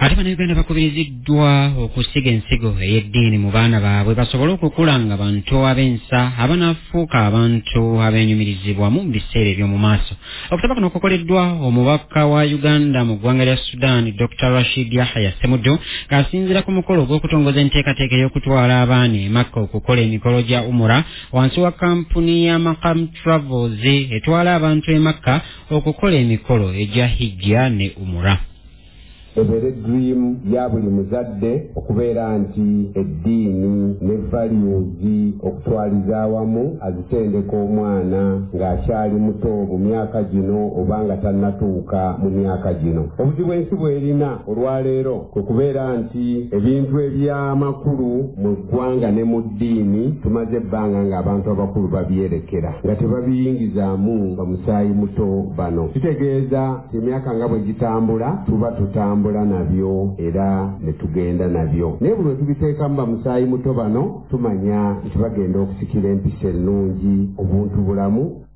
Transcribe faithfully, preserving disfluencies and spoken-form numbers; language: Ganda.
Ate bannayuganda bakubiriziddwa okusiga ensigo ey'eddiini mu baana baabwe basobole okukula nga bantu ab'ensa abanafuuka abantu abeenyumirizibwa mu biseera eby'omu maaso. Okusaba kuno kukoleddwa omubaka wa Uganda mu ggwanga lya Sudan Doctor Rashid Yahya Ssemujju ng'asinziira ku mukolo gw'okutongoza enteekateeka ey'okutwala abaana e Makka okukola emikolo gya umura wansi wa kampuni ya Maqam Travels etwala abantu e Makka okukola emikolo egya hijja ne umura. Ebere dream ya buli muzadde okubeera nti eddiini ne values okutwaliza awamu azitendeka omwana ng'akyali muto mu myaka gino oba nga tannatuuka mu myaka gino. Obuzibu ensi bw'erina olwaleero kwe kubeera nti ebintu eby'amakulu mu ggwanga ne mu ddiini tumaze ebbanga ng'abantu abakulu babyerekera nga tebabiyingizaamu bamusaayi muto bano. Kitegeeza emyaka nga bwe gitambula tuba tutambula nabyo era ne tugenda nabyo. Naye bwe tubiteekamu bamusaayi muto bano tumanya nti bagenda okusikira empisa ennungi obuntu bulamu